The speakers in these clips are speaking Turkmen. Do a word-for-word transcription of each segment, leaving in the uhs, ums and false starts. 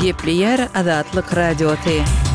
Gepli yer Azatlyk radioty.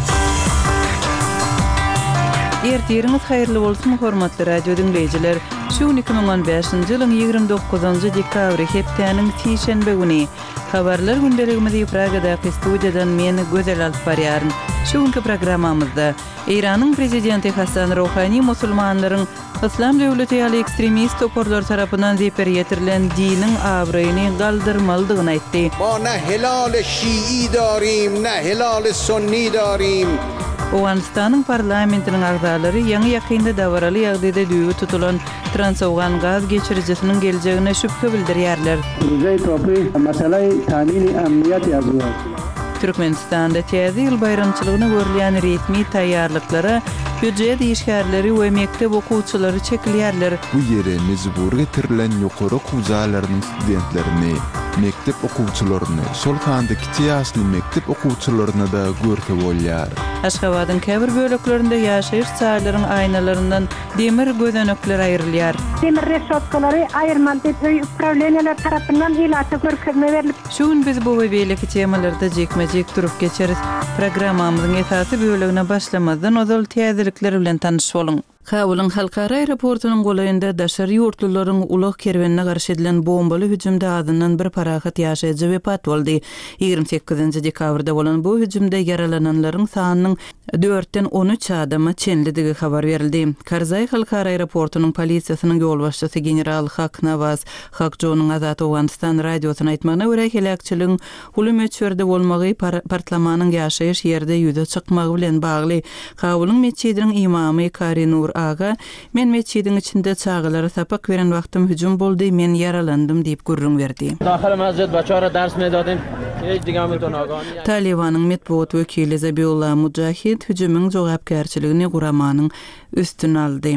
Ertiriniz hayırlı bolsun hormatly radio dinleyijiler. Şu iki bin on beşinji ýylyň ýygrimi dokuzynjy dekabry hepdeniň tişenbe güni habarlar gündeligimizi Pragadaky studiýadan men Gözel alyp barýaryn. Şuňky programmamyzda Iranyň prezidenti Hasan Rouhani musulmanlaryň İslam döwleti ýaly ekstremist toporlar tarapyndan zeper ýetirilen diniň awraýyny galdyrmaldygyny aýtdy. Ma ne helal şiî darim, ne helal sunni darim. Owganistanyň parlamentiniň agzalary ýa-ni ýakynda dawraly ýagdaýda düýgü tutulan transowgan gaz geçiricisiniň geljegine şüphe bildirýärler. Rujay topy masaly tamin emniyet ýazylar. Türkmenistanda täze ýyl bayramçylygyna görülýän resmi taýýarlyklara büdjet işgärleri we mektep okuwçylary çekilýärler. Bu ýere mezbur getirilen ýokary okuwçylarynyň studentlerini, mektep okuwçylaryny, şol kandyky ýaşly mektep okuwçylaryna da görke bolýar. Aşgabatyň käbir böleklerinde ýaşaýyş çaýlaryň aýnalaryndan demir gözenekler aýrylýar. Demir reşotkalary aýyrmaly töý upravleniýalar tarapyndan ýylaty görkezme berilip. Şuň biz bu we beýleki temalarda jekmejek durup geçeriz. Programmamyzyň esasy bölegine başlamazdan ozal täzelikler bilen tanyş boluň. Kabulun halkara aeroportunyň golaýynda daşary ýurtluklaryň ulak kerwenine garşy edilen bombaly hüjümde adından bir parahat ýaşaýjy wepat boldy. ýygrimi sekizinji dekabrda bolan bu hüjümde yaralananlaryň sanynyň dörtden on üç adama çenlidigi habar berildi. Karzai halkara aeroportunyň polisiýasynyň ýol başçysy general Hak Nawaz Hakjonyň Azat Owganistan radiosyna aýtmagyna görä helakçylygyň hulymetçerde bolmagy partlamanyň ýaşaýyş ýerde ýüze çykmagy bilen bagly. Kabulun meçidiniň imamy Kari Nur Aga, men meçidiň içinde çağılary sapak beren wagtym hüjüm boldy, men yaralandym diýip gurrun berdi. Daxil masjid baçara ders medadim. Hiç digamyton agany. Talibanyň metbuat wekili Zabiullah Mujahid hüjümüň jogapkärçiligini guramanyň üstüne aldy.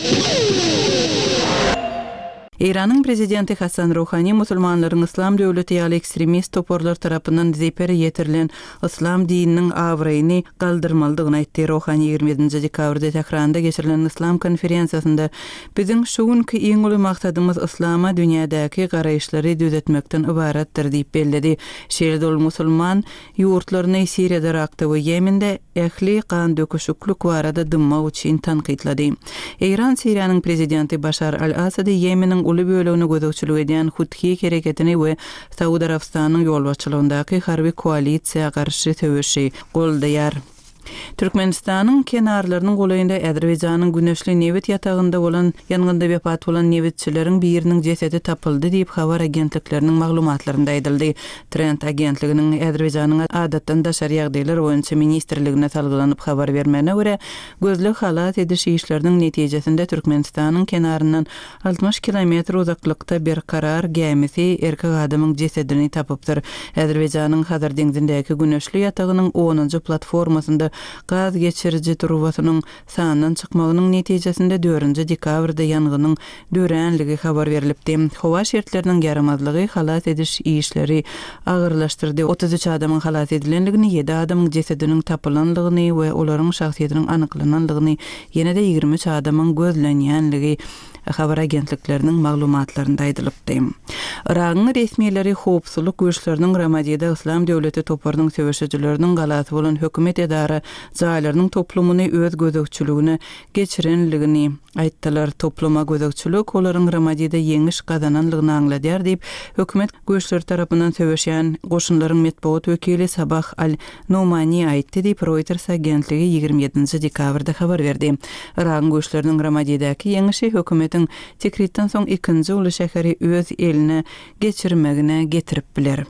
Iranyň prezidenti Hasan Rouhani musulmanlaryň İslam döwleti ýaly ekstremist toporlar tarapyndan zeper ýetirilen İslam dininiň awraýyny galdyrmaldygyny aýtdy. Rouhani ýygrimi ýedinji dekabrda Tehranda geçirilen İslam konferensiýasynda biziň şuňky iň uly maksatymyz Islama dünýädäki garaýşlary düzetmekden ibaratdyr diýip belledi. Şeýle musulman ýurtlaryny Siriýada, Irakda we Ýemende ähli kan döküşüklük barada dymmak üçin tanqidlady. Iran Siriýanyň prezidenti Bashar al-Asad Ýemeniň uly bölegini gözegçilik edýän Huthi hereketini we Saudy Arabistanyň ýolbaşçylygyndaky harby koalisiýa garşy töwüşi goldaýar. Türkmenistanyň kenarlarynyň golaýynda Azerbaýjanyň güneşli newit ýatagynda bolan ýangynda wepat bolan newitçileriň biriniň jesedi tapyldy diýip habar agentlikleriniň maglumatlarynda aýdyldy. Trend agentliginiň Azerbaýjanyň adatdan daşary ýagdaýlar boýunça ministrligine salgylanyp habar bermegine görä, gözlük halat ediş işleriniň netijesinde Türkmenistanyň kenaryndan altmış kilometr uzaklykda bir karar gemisi erkek adamyň jesedini tapypdyr. Azerbaýjanyň Hazar deňizindäki güneşli ýatagynyň onunjy platformasynda gaz geçirici turbasynyň sanynyň çykmagynyň netijesinde dördünji dekabrda ýangynyň dörenligi habar berilipdi. Howa şertleriniň ýaramazlygy halat ediş işleri agyrlaşdyrdy. otuz üç adamyň halat edilenligini, ýedi adamyň jesediniň tapylanlygyny we olaryň şahsiýetiniň anyklananlygyny, ýene-de ýygrimi üç adamyň gözlenýänligi habar agentlikleriniň maglumatlarynda aýdylypdy. Iragyň resmiýetleri howpsuzlyk güýçleriniň Ramadiýada İslam döwleti toparynyň söwüşçileriniň galasy bolan hökümet edara jaýlarynyň toplumyny öz gözegçiligine geçirenligini aýtdylar. Topluma gözegçilik olaryň Ramadiýada ýeňiş gazananlygyny aňladýar diýip hökümet güýçleri tarapyndan söwüşýän goşunlaryň metbuat wekili Sabah al-Numani aýtdy diýip Reuters agentligi ýygrimi ýedinji dekabrda habar berdi. Iragyň güýçleriniň Ramadiýadaky ýeňişi hökümetin tekritden soň ikinji uly şäheri öz eline geçirmegine getirip biler.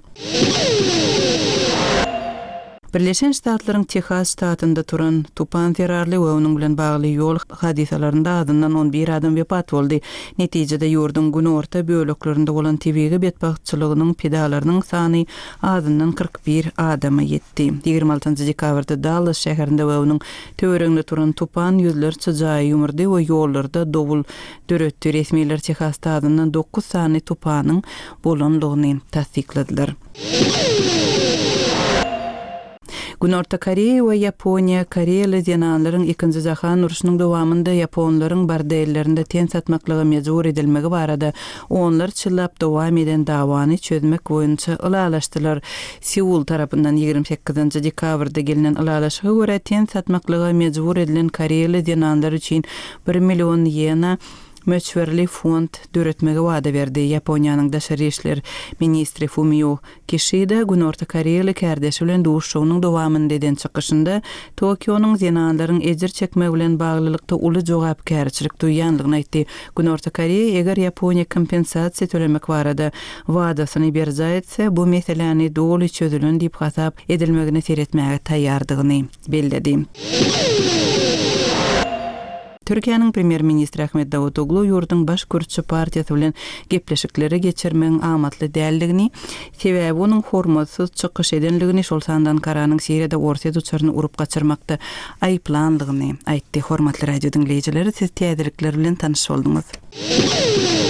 Birleşen Ştatlaryň Texas ştatynda turan tupan terrorly we onuň bilen bagly ýol hadisalarynda adından on bir adam wepat boldy. Netijede ýurdun günorta böleklerinde bolan tebigi betbagtçylygynyň pedalarynyň sany adından kırk bir adama ýetdi. ýygrimi altynjy dekabrda Dallas şäherinde we onuň töwereginde turan tupan ýüzlerçe jaý ýumurdy we ýollarda dowul döretdi. Resmiýetler Texasda adından dokuz sany tupanyň bolanlygyny tasdikladylar. Günorta Koreya we Yaponiya Koreyalı zenanlaryň ikinji jahan uruşynyň dowamında Yaponlaryň bar değerlerinde ten satmaklygy mejbur edilmegi barada onlar çyllap dowam eden dawany çözmek boýunça ılalaşdylar. Seul tarapyndan ýigirme sekizinji dekabrda gelinen ılalaşyga görä ten satmaklygy mejbur edilen Koreyalı zenanlar üçin bir million yena möçberli fond döretmege wada berdi. Yaponiýanyň daşary işler ministri Fumio Kishida Günorta Koreyalı kardeşi bilen duşuşynyň dowamynda eden çykyşynda Tokyo'nyň zenanlaryň ejir çekmek bilen baglylykda uly jogapkärçilik duýanlygyny aýtdy. Günorta Koreya eger Yaponiýa kompensasiýa tölemek barada wadasyny berse etse bu meseleni doly çözülen diýip hasap edilmegini seretmäge taýýardygyny bellädi. Türkiýanyň premier ministri Ahmet Davutoglu ýurduň baş görüşçi partiýasy bilen gepleşikleri geçirmegiň amatly däldigini, sebäbi onuň hormatsyz çykyş edenligini şol sandan karanyň Siriýada orta duçaryny urup gaçyrmakda aýplandygyny aýtdy. Hormatly radio dinleýijileri, siz täzelikler bilen tanyş boldyňyz.